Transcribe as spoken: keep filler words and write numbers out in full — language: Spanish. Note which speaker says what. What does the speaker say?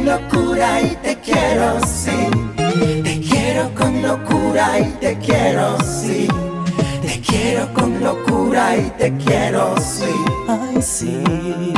Speaker 1: con locura y te quiero, sí. Te quiero con locura y te quiero, sí. Te quiero con locura y te quiero, sí.
Speaker 2: Ay, sí.